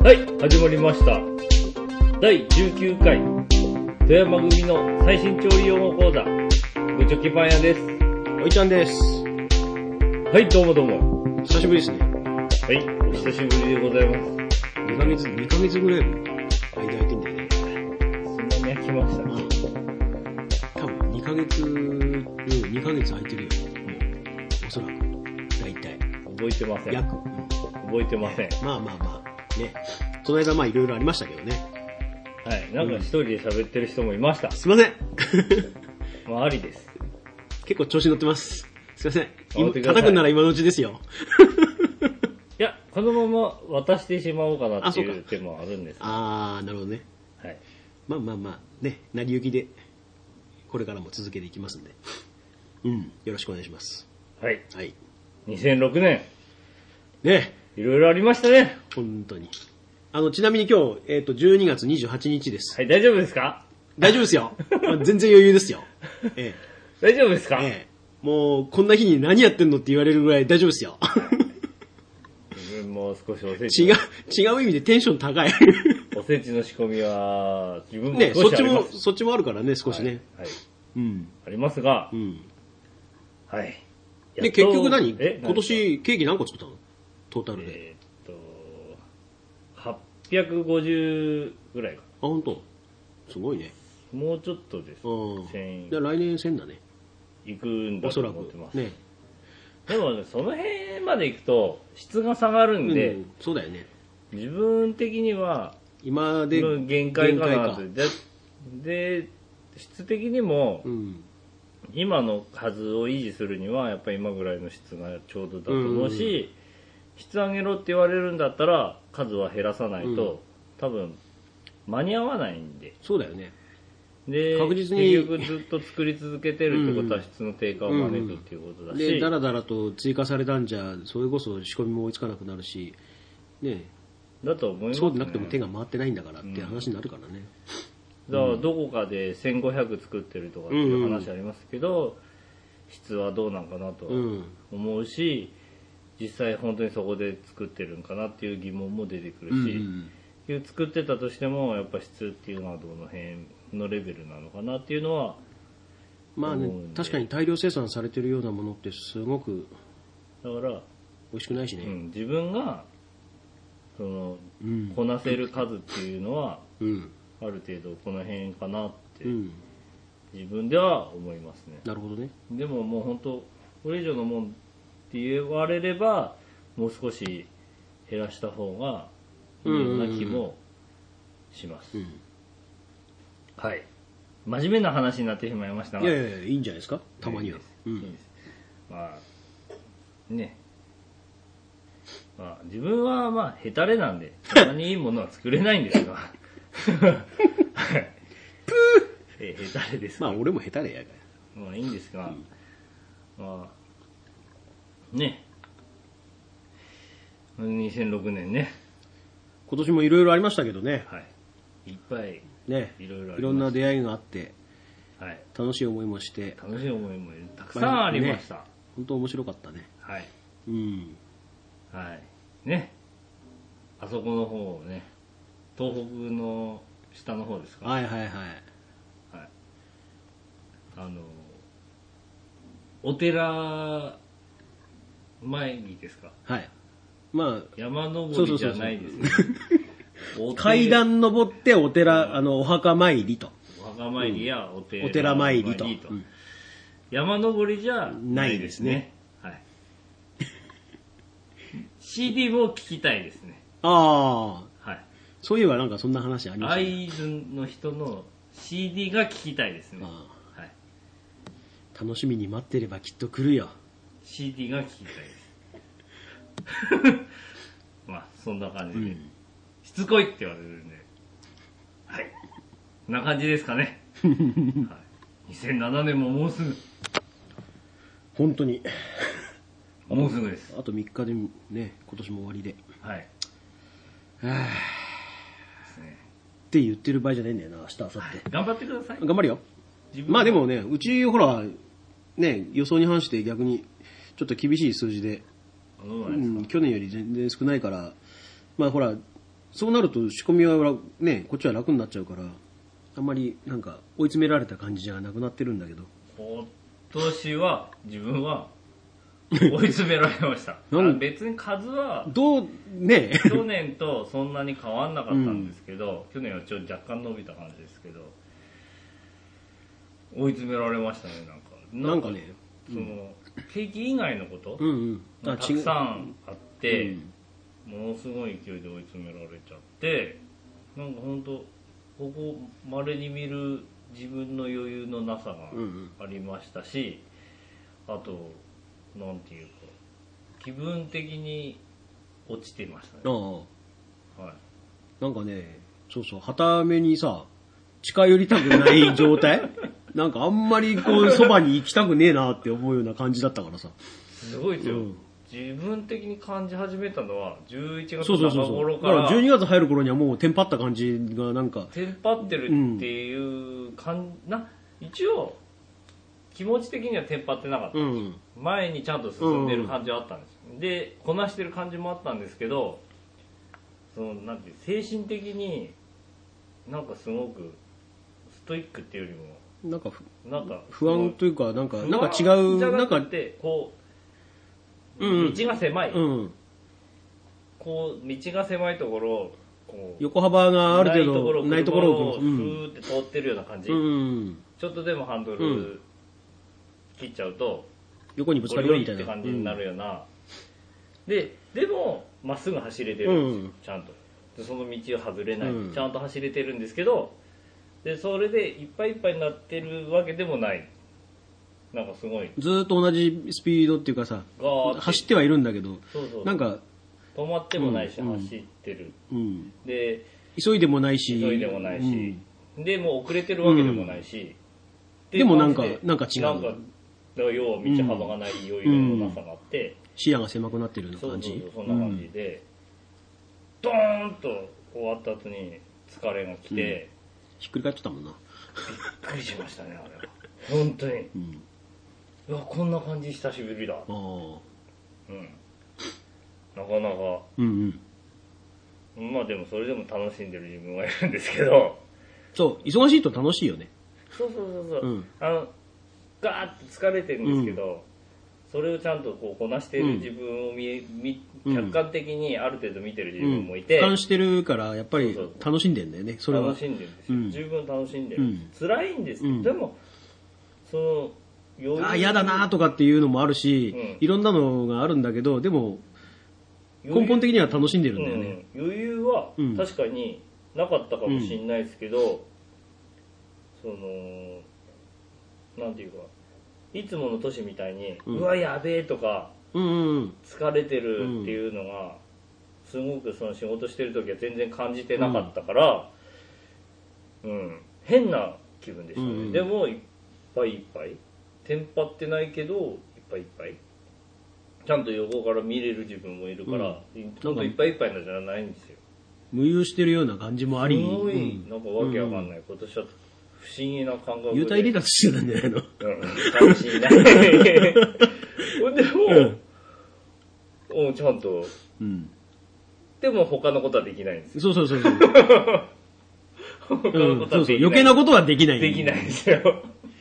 はい、始まりました。第19回富山組の最新調理用語講座、ごちょきパン屋です。 おいちゃんです。 はい、どうもどうも。 久しぶりですね。 はい、お久しぶりでございます。 2ヶ月ぐらいの間空いてんだよね。 そんなに空きましたね。 多分2ヶ月空いてるよ。もう、おそらく。大体。 覚えてません。覚えてません。 まあ。ね。その間いろいろありましたけどね。 はい、なんか一人で喋ってる人もいました。 すいません。 まあ、ありです。 結構調子乗ってます。すいません。叩くんなら今のうちですよ。 いや、このまま渡してしまおうかなっていう手もあるんです。 なるほどね。 はい。 まあ、ね、成り行きで、これからも続けていきますんで。よろしくお願いします。 はい。 はい。 2006年。 ね。 いろいろありましたね。 本当に。ちなみに今日、12月28日です。 はい、大丈夫ですか？ 大丈夫ですよ。全然余裕ですよ。 大丈夫ですか？ もう、こんな日に何やってんのって言われるぐらい大丈夫ですよ。 自分も少しおせち。 違う意味でテンション高い。 おせちの仕込みは、自分もね、 少しあります。 そっちもあるからね、少しね。 はい。 はいありますが、はい。 で、結局今年ケーキ何個作ったの？トータルで。 850ぐらいかな。 本当。すごいね。 もうちょっとです。 1000。じゃあ来年1000だね。 行くんだと思ってます。 ね。 でもね、その辺まで行くと質が下がるんで、 そうだよね。 自分的には今で限界かなって。で、質的にも、今の数を維持するにはやっぱり今ぐらいの質がちょうどだと思うし、質上げろって言われるんだったら数は減らさないと、多分間に合わないんで。 そうだよね。 で、 確実に結局ずっと作り続けてるってことは質の低下を招くっていうことだし、 で、だらだらと追加されたんじゃ、それこそ仕込みも追いつかなくなるし、ね。 だと思いますね。 そうでなくても手が回ってないんだからって話になるからね。 だからどこかで1500作ってるとかっていう話ありますけど、質はどうなんかなと思うし、実際本当にそこで作ってるんかなっていう疑問も出てくるし、作ってたとしてもやっぱ質っていうのはどの辺のレベルなのかなっていうのはまあね、確かに大量生産されてるようなものってすごくだから美味しくないしね。 自分がその、こなせる数っていうのは、ある程度この辺かなって、自分では思いますね。 なるほどね。 でももう本当これ以上のもんって言われればもう少し減らした方がいいような気もします。はい。真面目な話になってしまいましたが。 いや、いいんじゃないですか。たまには。 いいです。まあね。まあ自分はヘタレなんでそんなにいいものは作れないんですが。はい。ヘタレです。 まあ俺もヘタレやから。 まあいいんですが、まあね。2006年ね。 今年もいろいろありましたけどね。 はい。いっぱいね。 いろいろありました。 いろんな出会いがあって、 はい。 楽しい思いもして。 楽しい思いもたくさんありました。 本当面白かったね。 はい。はい。ね。あそこの方ね。東北の下の方ですか？ はい。 お寺参りですか？ はい。まあ、 山登りじゃないですね。 階段登ってお寺、お墓参りと。 お墓参りやお寺参りと。 山登りじゃないですね。はい。CD も聞きたいですね。 はい。そういえばなんかそんな話ありましたね。 会津の人の CD が聞きたいですね。はい。 楽しみに待ってればきっと来るよ。 CD が聞きたいです。まあそんな感じで、しつこいって言われるんで、はい。こんな感じですかね。はい、2007年ももうすぐ。 本当に。 もうすぐです。 あと3日でね、今年も終わりで。 はい。 ですね。って言ってる場合じゃないんだよな、明日、明後日。 頑張ってください。 頑張るよ。まあでもね、うちほら、ね、予想に反して逆にちょっと厳しい数字で、去年より全然少ないから、まあほら、 そうなると仕込みはね、こっちは楽になっちゃうから、あんまりなんか追い詰められた感じじゃなくなってるんだけど。 今年は自分は追い詰められました。別に数はね去年とそんなに変わんなかったんですけど、去年はちょっと若干伸びた感じですけど、追い詰められましたね。 なんかね、 そのケーキ以外のことたくさんあって、ものすごい勢いで追い詰められちゃって、なんか本当ここ稀に見る自分の余裕のなさがありましたし、あとなんていうか気分的に落ちてましたね。はい。 なんかね、そうそう、傍目にさ、近寄りたくない状態なんかあんまりこう、そばに行きたくねえなって思うような感じだったからさ。 すごいですよ。自分的に感じ始めたのは、11月中頃から。 だから12月入る頃にはもうテンパった感じがなんか。 テンパってるっていう一応、気持ち的にはテンパってなかった。前にちゃんと進んでる感じはあったんです。で、こなしてる感じもあったんですけど、なんて精神的になんかすごくストイックっていうよりも、なんか不安というか、なんか違う、 なんかってこう、道が狭い、こう道が狭いところをこう横幅がある程度ないところをふーって通ってるような感じ、ちょっとでもハンドル切っちゃうと横にぶつかるよみたいなって感じになるような、でもまっすぐ走れてるんですよ、ちゃんと。でその道を外れない、ちゃんと走れてるんですけど、でそれでいっぱいいっぱいになってるわけでもない。なんかすごいずっと同じスピードっていうかさ、走ってはいるんだけど、なんか止まってもないし、走ってる、で急いでもないし、 でもう遅れてるわけでもないし、 でもなんか違う。 なんか要は道幅がない余裕のなさがあって、 視野が狭くなってるような感じ。 そんな感じで、ドーンと終わった後に疲れが来て、 ひっくり返ってたもんな。 びっくりしましたね、あれは。本当に。うわ、こんな感じ久しぶりだ。なかなか。まあでもそれでも楽しんでる自分はいるんですけど。 そう、忙しいと楽しいよね。 そう。ガーって疲れてるんですけど、それをちゃんとこうこなしている自分を客観的にある程度見てる自分もいて、 俯瞰してるからやっぱり楽しんでんだよね。それは楽しんでるんですよ、十分楽しんでる、辛いんですけど、でもその嫌だなとかっていうのもあるし、いろんなのがあるんだけど、でも根本的には楽しんでるんだよね。 余裕は確かになかったかもしれないですけど、なんていうか、いつもの年みたいに、うわやべえとか、疲れてるっていうのがすごくその仕事してる時は全然感じてなかったから、変な気分でしたね。でもいっぱいいっぱいテンパってないけどいっぱいいっぱいちゃんと横から見れる自分もいるから、ちょっといっぱいいっぱいなんじゃないんですよ。 無憂してるような感じもあり、 すごいなんかわけわかんない、今年は不思議な感覚で幽体離脱してたんじゃないの？ 楽しいな。でもちゃんと、でも他のことはできないんですよ。 そう。余計なことはできない。 できないんですよ。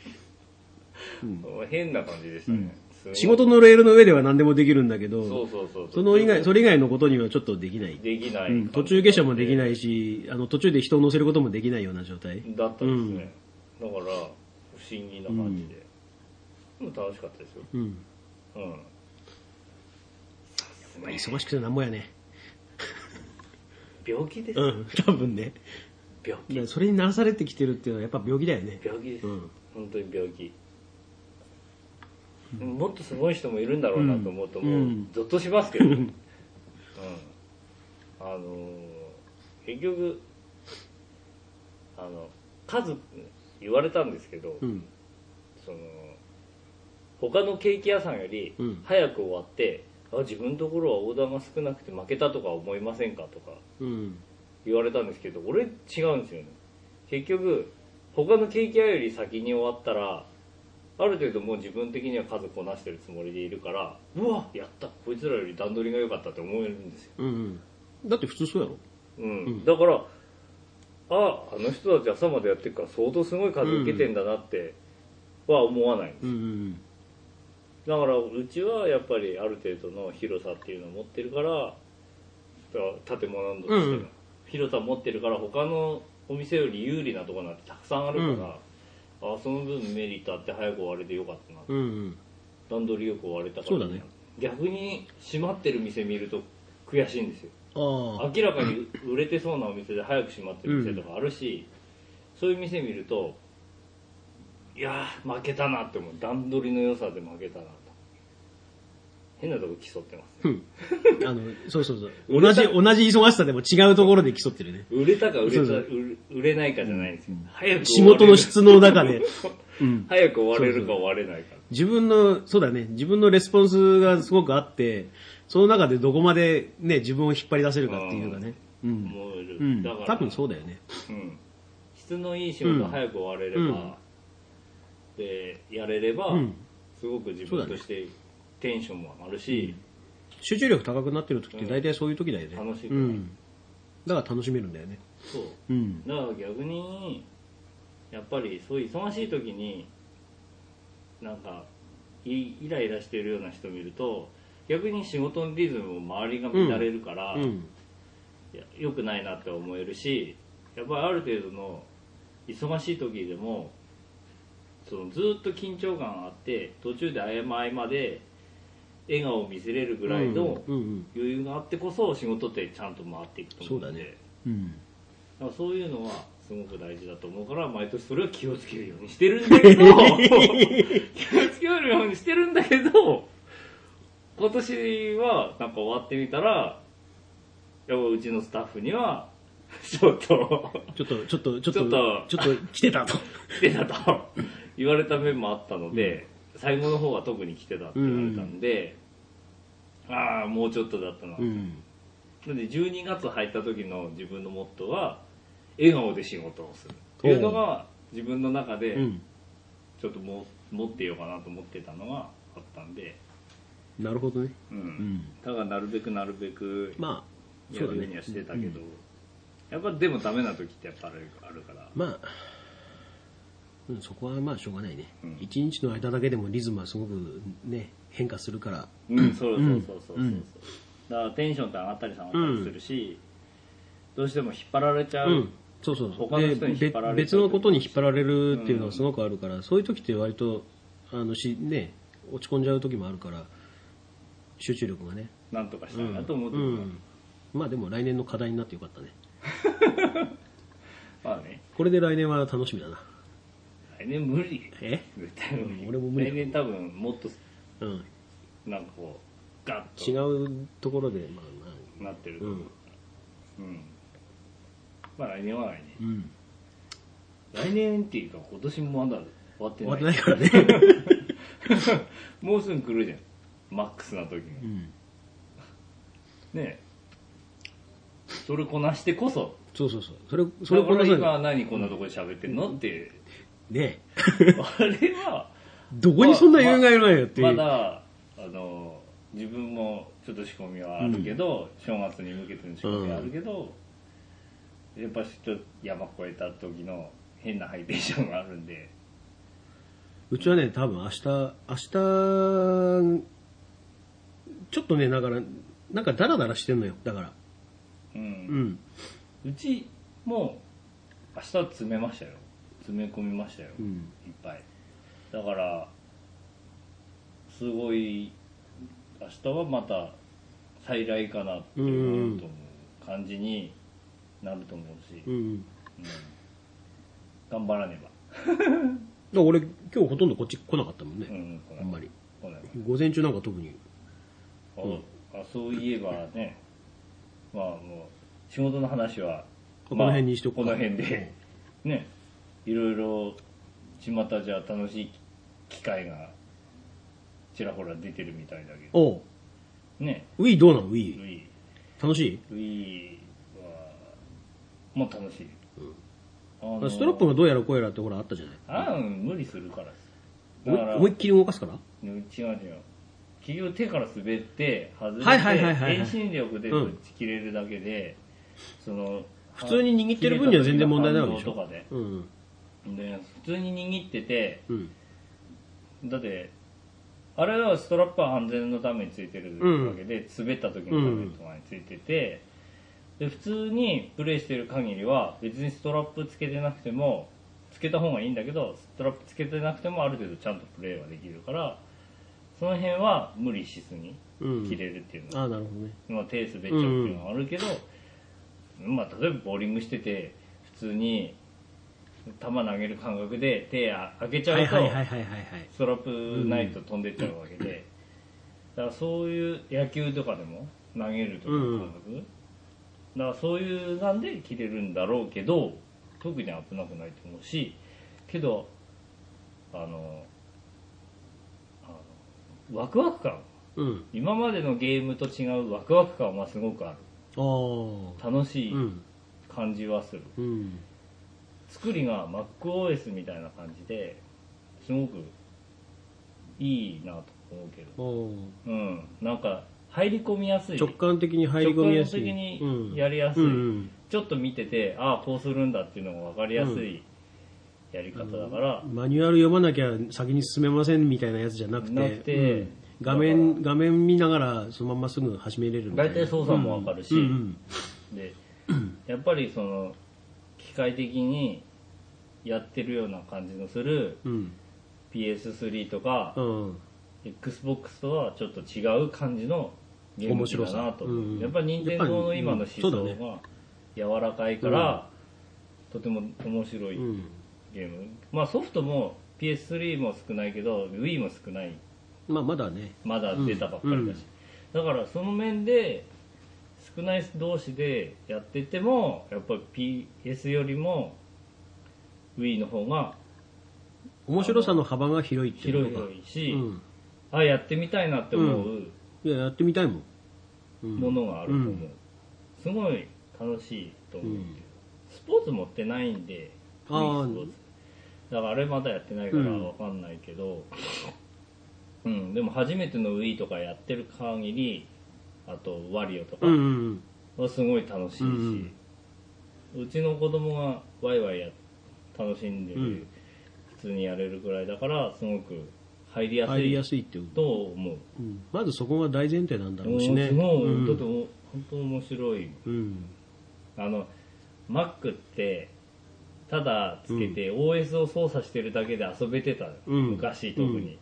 変な感じでしたね。 仕事のレールの上では何でもできるんだけど、 それ以外のことにはちょっとできない。途中下車もできないし、途中で人を乗せることもできないような状態だったんですね。だから不思議な感じで、でも楽しかったですよ。 忙しくてなんぼやね。 病気です。 多分ね。 病気。 それにならされてきてるっていうのはやっぱ病気だよね。 病気です。本当に病気。もっとすごい人もいるんだろうなと思うともうゾッとしますけど、結局数言われたんですけど、他のケーキ屋さんより早く終わって、自分のところはオーダーが少なくて負けたとか思いませんかとか言われたんですけど、俺違うんですよね。結局他のケーキ屋より先に終わったらある程度もう自分的には数こなしてるつもりでいるから、うわやったこいつらより段取りが良かったって思えるんですよ。 だって普通そうやろ。 だからあの人たち朝までやってるから相当すごい数受けてんだなっては思わないんですよ、だからうちはやっぱりある程度の広さっていうのを持ってるから建物としての広さを持ってるから他のお店より有利なところなんてたくさんあるから、その分メリットあって早く終われてよかったな、段取りよく終われたから、 そうだね、 逆に閉まってる店見ると悔しいんですよ。明らかに売れてそうなお店で早く閉まってる店とかあるし、そういう店見るといやー負けたなって思う。段取りの良さで負けたなと。変なとこ競ってます、 そう同じ忙しさでも違うところで競ってるね。 売れたか売れないかじゃないんですよ、早く仕事の質の中で早く終われるか終われないか、 自分のレスポンスがすごくあって、その中でどこまでね自分を引っ張り出せるかっていうかね、だから多分そうだよね、 質のいい仕事を早く終われれば、でやれれば、すごく自分としてテンションも上がるし、 集中力高くなってる時って大体そういう時だよね、 楽しい、 だから楽しめるんだよね。 そう、だから逆にやっぱりそういう忙しい時になんかイライラしてるような人見ると逆に仕事のリズムも周りが乱れるから、良くないなって思えるし、やっぱりある程度の忙しい時でもそのずっと緊張感あって途中で合間で笑顔を見せれるぐらいの余裕があってこそ仕事ってちゃんと回っていくと思うので、だからそういうのはすごく大事だと思うから毎年それは気をつけるようにしてるんだけど気をつけるようにしてるんだけど今年はなんか終わってみたらやっぱうちのスタッフにはちょっと来てたと言われた面もあったので、最後の方は特に来てたって言われたんで、もうちょっとだったな、なので12月入った時の自分のモットーは笑顔で仕事をするっていうのが自分の中でちょっと持ってようかなと思ってたのがあったんで、 なるほどね、 だからなるべくやるようにはしてたけど、やっぱでもダメな時ってやっぱあるから、 そこはしょうがないね、一日の間だけでもリズムはすごくね変化するから、 そうだからテンションって上がったり下がったりするし、どうしても引っ張られちゃう、他の人に引っ張られ別のことに引っ張られるっていうのはすごくあるから、そういう時って割と落ち込んじゃう時もあるから、集中力がねなんとかしたいなと思ってる、 でも来年の課題になってよかったねこれで来年は楽しみだな。 来年無理。 絶対俺も無理。 来年多分もっとなんかこうガッと違うところでなってると思う。来年は来年。来年っていうか今年もまだ終わってないからねもうすぐ来るじゃん、マックスな時に、ねえ、それこなしてこそそれこなして今何こんなとこで喋ってんのってねあれはどこにそんな余裕がいるのよっていう、 まだ自分もちょっと仕込みはあるけど、正月に向けての仕込みはあるけど、やっぱちょっと山越えた時の変なハイテンションがあるんで、 うちはね多分明日ちょっとねだからなんかダラダラしてんのよ、だからうちも明日詰めましたよ、詰め込みましたよ、いっぱい。だからすごい明日はまた再来かなって思うと思う感じになると思うし、頑張らねば俺今日ほとんどこっち来なかったもんね、あんまり午前中なんか特にそういえばね、もう仕事の話はこの辺にしとくか、 この辺でね、いろいろ巷じゃ楽しい機会がちらほら出てるみたいだけどね。 ウィーどうなの？ウィー楽しい？ ウィーはもう楽しい、 ストラップがどうやらこうやらってほらあったじゃない。 無理するからです。 思いっきり動かすから？ 違う結局手から滑って外れて遠心力でぶち切れるだけで、 その普通に握ってる分には全然問題ないわけでしょ。 とかで、 うん。 で普通に握ってて、 うん。 だってあれはストラップは安全のためについてるわけで、滑った時のためとかについてて、で普通にプレイしてる限りは別にストラップつけてなくても、つけた方がいいんだけどストラップつけてなくてもある程度ちゃんとプレイはできるから、その辺は無理しずに切れるっていうのは、 あ、なるほどね。 まあ、手滑っちゃうっていうのはあるけど、まあ、例えばボーリングしてて普通に球投げる感覚で手開けちゃうとストラップないと飛んでっちゃうわけで、だからそういう野球とかでも投げる時の感覚、だからそういうなんで切れるんだろうけど、特に危なくないと思うし、けどワクワク感、今までのゲームと違うワクワク感はすごくある。楽しい感じはする、作りが MacOS みたいな感じですごくいいなと思うけど、なんか入り込みやすい、 直感的に入り込みやすい、 直感的にやりやすい、ちょっと見ててこうするんだっていうのが分かりやすいやり方だから、 マニュアル読まなきゃ先に進めませんみたいなやつじゃなくて、画面見ながらそのまますぐ始めれるみたいな。 大体操作も分かるし、でやっぱりその機械的にやってるような感じのする PS3 とか、Xbox とはちょっと違う感じのゲーム機だなと思う。やっぱり任天堂の今の思想が柔らかいから、とても面白いゲーム、まあソフトも PS3 も少ないけど Wii も少ない、 まだね、 まだ出たばっかりだし、だからその面で少ない同士でやっててもやっぱり PS よりも Wii の方が面白さの幅が広いっていうのが広いし、やってみたいなって思う、 いややってみたいもん、 ものがあると思う、すごい楽しいと思う、スポーツ持ってないんで、スポーツだからあれまだやってないから分かんないけど、でも初めての Wii とかやってる限り、あとワリオとかはすごい楽しいし、うちの子供がワイワイ楽しんでる、普通にやれるぐらいだからすごく入りやすいと思う、 まずそこが大前提なんだろうしね。 すごい、だって本当面白い、Mac ってただつけて OS を操作してるだけで遊べてた、昔特に、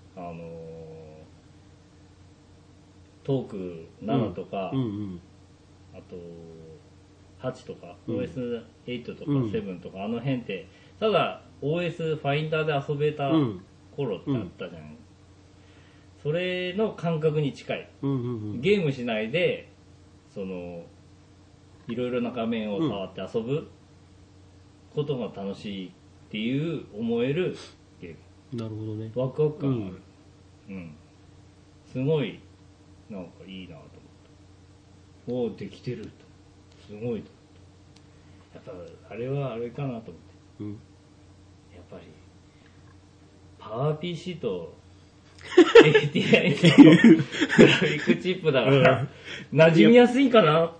トーク7とか、あと8とか、OS8 とか7とか、あの辺ってただ OS ファインダーで遊べた頃ってあったじゃん、それの感覚に近い、ゲームしないでそのいろいろな画面を触って遊ぶことが楽しいっていう思えるゲーム。 なるほどね。 ワクワク感ある、すごいなんかいいなと思った。できてるとすごいと思った。やっぱあれはあれかなと思って、やっぱりパワー PC と ATI のグラフィックチップだから馴染みやすいかなって。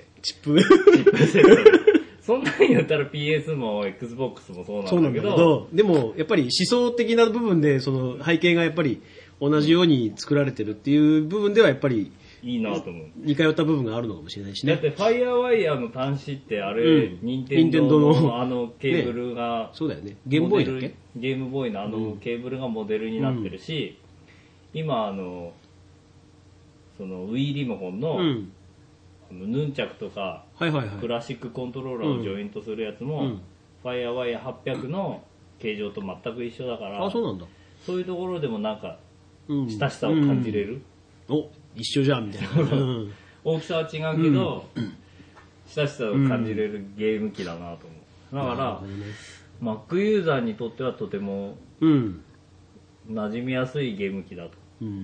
チップセットそんなに言ったら PS も Xbox もそうなんだけど、 でもやっぱり思想的な部分でその背景がやっぱり同じように作られてるっていう部分ではやっぱりいいなと思う。 似通った部分があるのかもしれないしね。 だって FireWire の端子ってあれ、任天堂のあのケーブルが、 そうだよね。ゲームボーイだっけ？ ゲームボーイのあのケーブルがモデルになってるし、今その Wii リモコンの、ヌンチャクとか、クラシックコントローラーをジョイントするやつも、FireWire800 の形状と全く一緒だから、 そうなんだ。 そういうところでもなんか親しさを感じれる、 一緒じゃんみたいな大きさは違うけど、親しさを感じれるゲーム機だなと思う。だから、Mac ユーザーにとってはとても馴染みやすいゲーム機だと、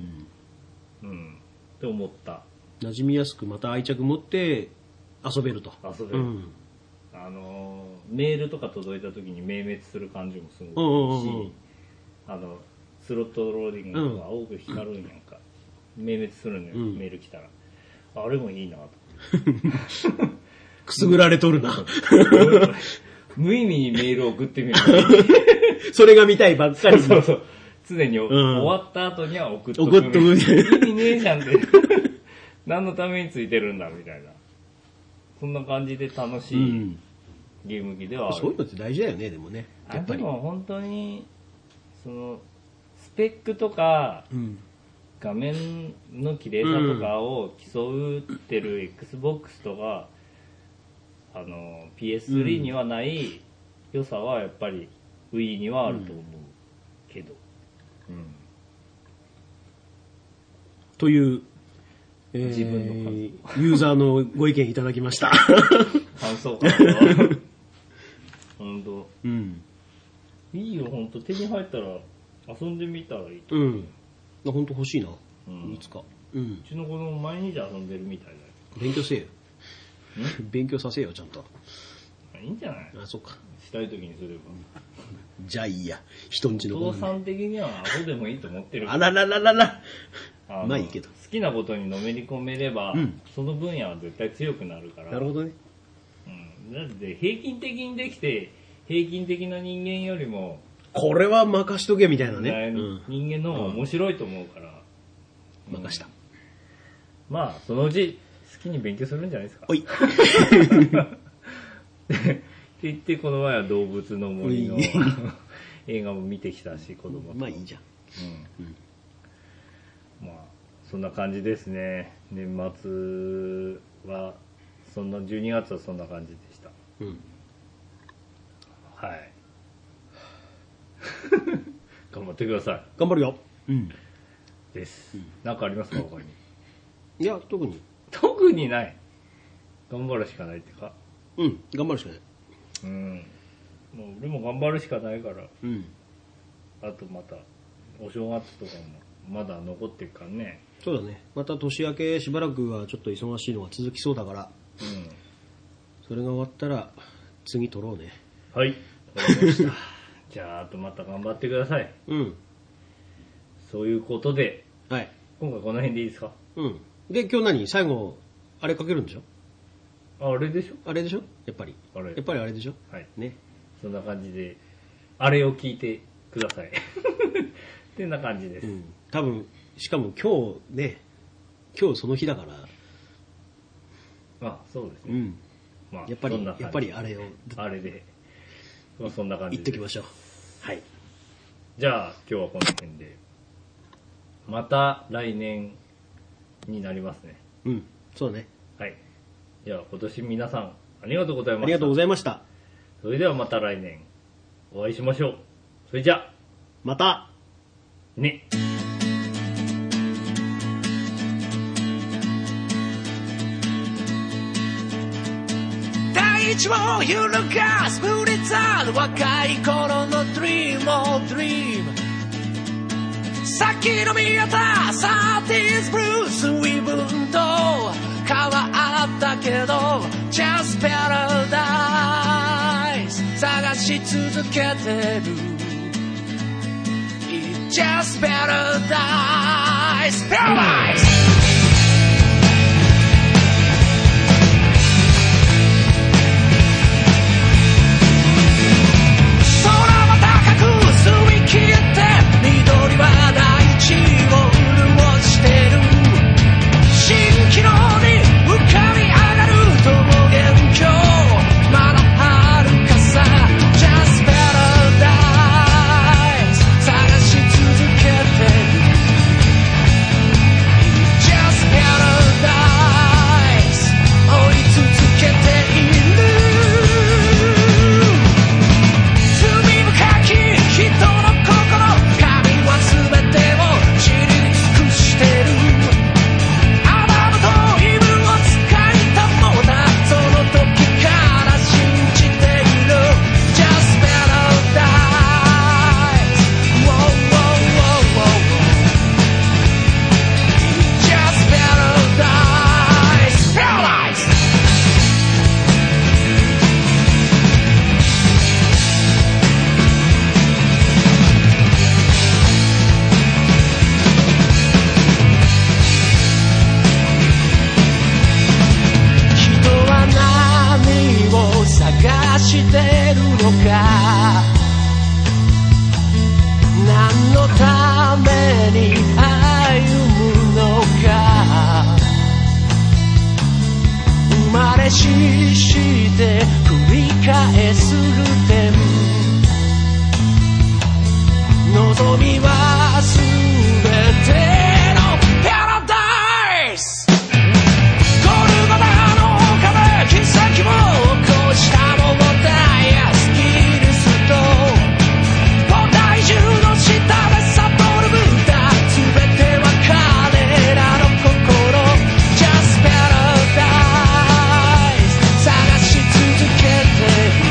って思った。 馴染みやすくまた愛着持って遊べると。 遊べる、メールとか届いた時に明滅する感じもすごいし、スロットローディングとか青く光るんやんか、明滅するのよ、メール来たら。あれもいいなとくすぐられとるな。 無意味にメールを送ってみる。 それが見たいばっかり。 そうそう。常に、終わった後には送っとく。 送っとく。 意味ねえじゃんって。何のためについてるんだみたいな。そんな感じで楽しいゲーム機ではある。 そういうのって大事だよね、でもね。やっぱり。 でも本当に、スペックとか、画面の綺麗さとかを競ってる Xbox とか、PS3 にはない良さはやっぱり Wii にはあると思うけど。 という、 自分のユーザーのご意見いただきました。 感想かな。本当。Wii を本当手に入ったら遊んでみたらいいと思う。 本当欲しいな。いつか。うちの子供毎日遊んでるみたいだよ。 勉強せえよ。勉強させよ、ちゃんと。 いいんじゃない？ あ、そうか。 したい時にすれば。 じゃあいいや。人んちの子。 お父さん的にはアホでもいいと思ってる。 あららららら。まあいいけど。 好きなことにのめり込めれば、その分野は絶対強くなるから。 なるほどね。 だって平均的にできて、平均的な人間よりも、 これは任しとけみたいなね。 人間の方が面白いと思うから。 任した。 まあ、そのうち好きに勉強するんじゃないですか。 おい。 って言って、この前は動物の森の映画も見てきたし、子供と。 まあいいじゃん。 まあ、そんな感じですね。年末は、12月はそんな感じでした。はい。頑張ってください。 頑張るよ。 です。なんかありますか他に？ いや、特にない。頑張るしかないってか。 頑張るしかない。 もう俺も頑張るしかないから。あとまた、お正月とかもまだ残ってるからね。 そうだね。また年明けしばらくはちょっと忙しいのが続きそうだから。それが終わったら、次撮ろうね。 はい。わかりました。じゃあ、あとまた頑張ってください。そういうことで、今回この辺でいいですか？ で、今日最後、あれかけるんでしょ？ あれでしょ？ あれでしょ？やっぱりあれでしょ？ はい。 ね。 そんな感じで、あれを聞いてください。ってな感じです。 多分、しかも今日その日だから。 そうですね。 まあ、やっぱりあれを。 あれで。そんな感じで。 言っときましょう。はい。 じゃあ、今日はこの辺で。また来年になりますね。 そうだね。 はい。じゃあ、今年皆さん、ありがとうございました。 ありがとうございました。 それではまた来年、お会いしましょう。それじゃ、 またね。 大地を揺るがすブリザード若い頃のドリームをドリーム先の見えたサーティーズブルース随分と変わったけど Just Paradise 探し続けてる It's Just Paradise Paradise緑は大地を潤してる蜃気楼に浮かび上がる桃源郷まだ遥かさ Just Paradise 探し続けてるベース点望みはすべてのパラダイスゴルゴダの壁切っ先もこうしたものだやスキルスと古代中の下で悟るブッダ全ては彼らの心 Just Paradise 探し続けて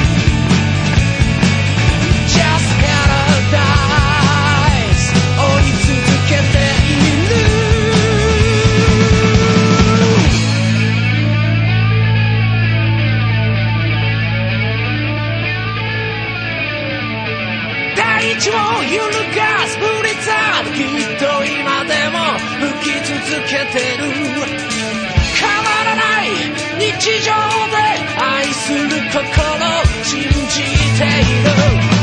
Just Paradise 追い続けている大地を揺るがすブリザードきっと今でも吹き続けてる変わらない日常で愛する心信じている